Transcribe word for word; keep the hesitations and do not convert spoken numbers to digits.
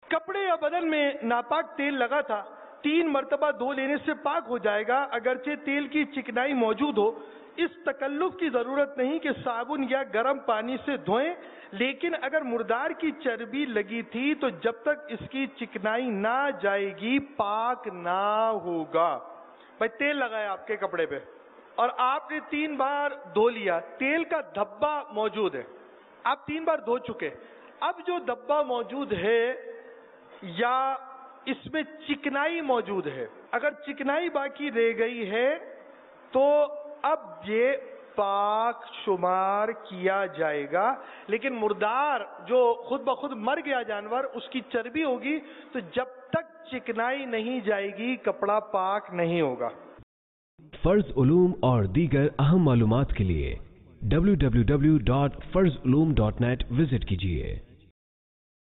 कपड़े या बदन में नापाक तेल लगा था, तीन मर्तबा धो लेने से पाक हो जाएगा, अगरचे तेल की चिकनाई मौजूद हो। इस तकल्लुफ की जरूरत नहीं कि साबुन या गर्म पानी से धोएं, लेकिन अगर मुर्दार की चर्बी लगी थी तो जब तक इसकी चिकनाई ना जाएगी पाक ना होगा। भाई तेल लगाया आपके कपड़े पे और आपने तीन बार धो लिया, तेल का धब्बा मौजूद है, आप तीन बार धो चुके, अब जो धब्बा मौजूद है या इसमें चिकनाई मौजूद है, अगर चिकनाई बाकी रह गई है तो अब ये पाक शुमार किया जाएगा। लेकिन मुर्दार जो खुद ब खुद मर गया जानवर, उसकी चर्बी होगी, तो जब तक चिकनाई नहीं जाएगी कपड़ा पाक नहीं होगा। फर्ज उलूम और दीगर अहम मालूमात के लिए डब्ल्यू डब्ल्यू डब्ल्यू डॉट फर्ज उलूम डॉट नेट विजिट कीजिए।